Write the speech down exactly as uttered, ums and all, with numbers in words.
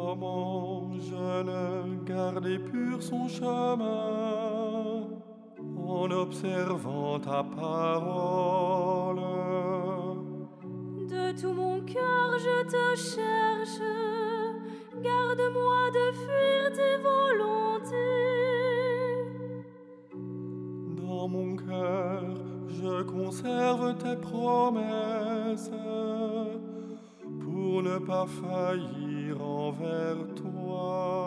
Comment jeune garder pur son chemin en observant ta parole. De tout mon cœur je te cherche, garde-moi de fuir tes volontés. Dans mon cœur je conserve tes promesses pour ne pas faillir envers toi.